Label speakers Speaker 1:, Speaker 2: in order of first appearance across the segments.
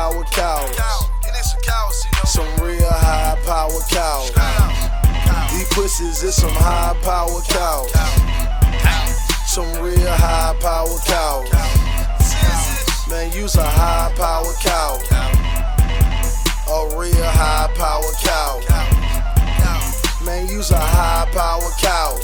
Speaker 1: power cows. Some real high power cows. These pussies is some high power cows. Some real high power cows. Man, you's a high power cow. A real high power cow. Man, you's a high power cow.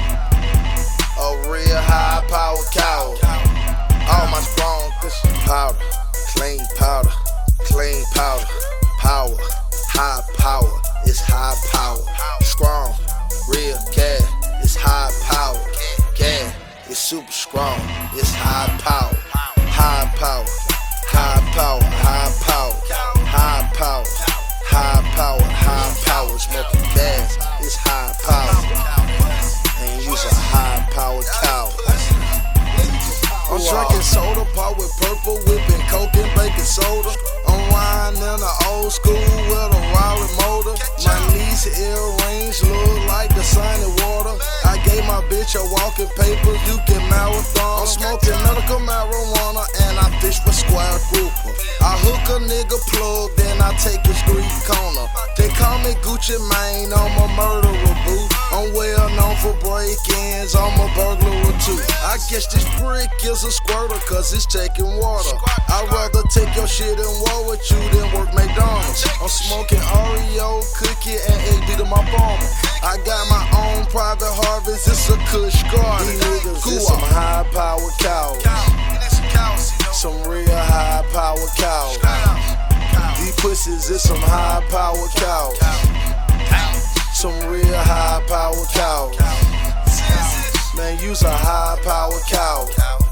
Speaker 1: A real high power cow. All my strong fish powder, clean powder, clean powder, power, high power, it's high power. Strong, real gas, it's high power. Gas, it's super strong, it's high power. High power, high power, high power, high power, high power, high power. Smoking gas, it's high power. And use a high power cow. I'm drinking soda pop with purple whipping, coke and baking soda. I'm riding in the old school with a Raleigh motor. My niece earrings look like the sunny water. I gave my bitch a walking paper, you can marathon. I'm smoking medical marijuana and I fish for square grouper. I hook a nigga plug, then I take a street corner. They call me Gucci Mane, I'm a murderer, boo. I'm well known for break-ins, I'm a burglar too. I guess this brick is a squirter cause it's taking water. I'd rather take your shit and war with you than work McDonald's. I'm smoking Oreo, cookie, and egg to my farmer. I got my own private harvest, it's a kush garden. These niggas is some high power cows. Some real high power cows. These pussies is some high power cows. Some real high power cows. Man, you's a high power cow.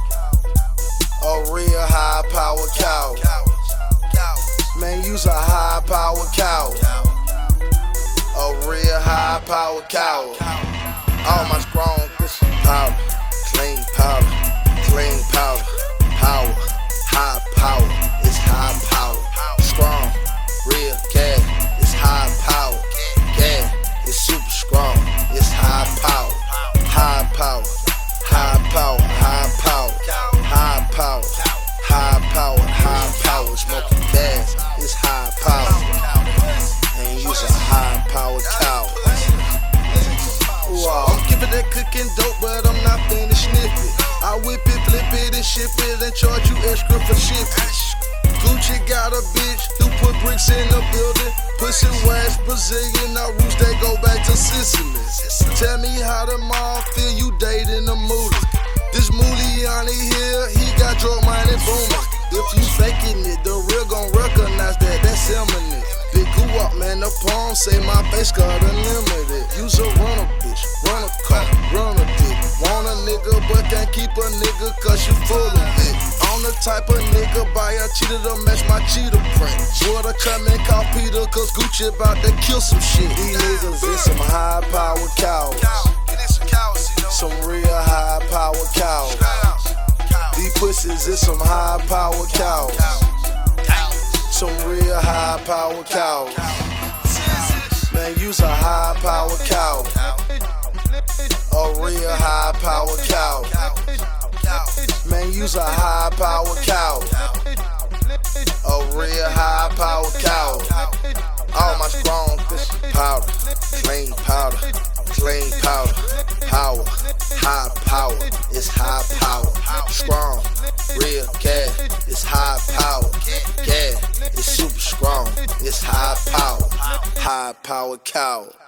Speaker 1: A real high power cow. Man, you's a high power cow. A real high power cow. All my strong fish powder, clean powder, clean powder, power, high power, it's high power. Strong, real gas, it's high power. Gas, it's super strong, it's high power. High power, high power, high power, high power, high power, high power. Smoking gas, it's high power. And use a high power cow. Wow. I'm giving that cooking dope, but I'm not finished sniffing. I whip it, flip it, and ship it, and charge you extra for shipping. Gucci got a bitch who put bricks in the building. Pussy wax, Brazilian, our roots they go back to Sicily. Tell me how the mom feel you dating a moolie. This Muliani here, he got drug money booming. If you faking it, the real gon' recognize that, that's imminent. Big goo up, man, the palm say my face got unlimited. Use a runner, bitch, run a car, run a dick. Want a nigga, but can't keep a nigga cause you full of it. I'm the type of nigga buy a cheetah to match my cheetah print. Would I come and call Peter cause Gucci about to kill some shit. These niggas is some high power cows. Some real high power cows. These pussies is some high power cows. Some real high power cows. Man, you's a high power cow. A real high power cow. Man, you's a high power cow. A real high power cow. All my strong fish powder, clean powder, clean powder, power, high power, it's high power. Strong, real gas, it's high power. Gas, it's super strong, it's high power. High power cow.